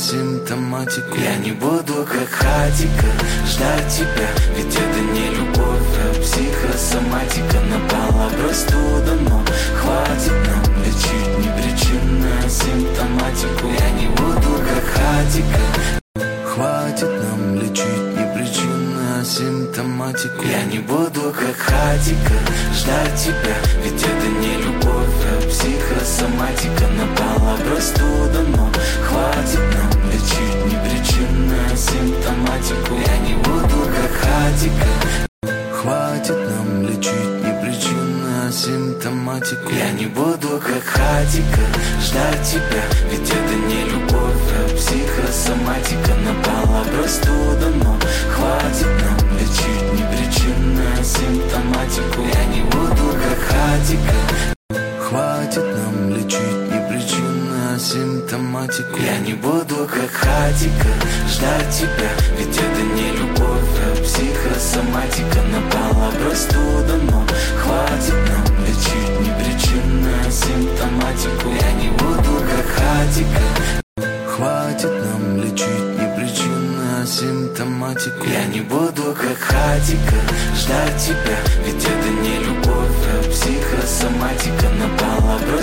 симптоматику. Я не буду как хатика ждать тебя, ведь это не любовь, а психосоматика. Напала простуда, но хватит нам лечить непричинную симптоматику. Я не буду как хатика, хватит нам лечить непричинную симптоматику. Я не буду как хатика ждать тебя, ведь это не любовь, а психосоматика. Напала простуда, но хватит нам лечить непричинную симптоматику. Я не буду как хатика, хватит нам лечить непричинную симптоматику. Я не буду как хатика ждать тебя, ведь это не любовь, а психосоматика. Напала простуда, но хватит нам лечить непричинную симптоматику. Я не буду как хатика, хватит нам лечить непричинную симптоматику. Я не буду как хатика ждать тебя, ведь это не любовь, а психосоматика. Напала простуда, но хватит нам лечить непричинную симптоматику. Я не буду как хатика, хватит нам лечить непричинную симптоматику. Я не буду как хатика ждать тебя, ведь это не любовь, а психосоматика. Напала простуда,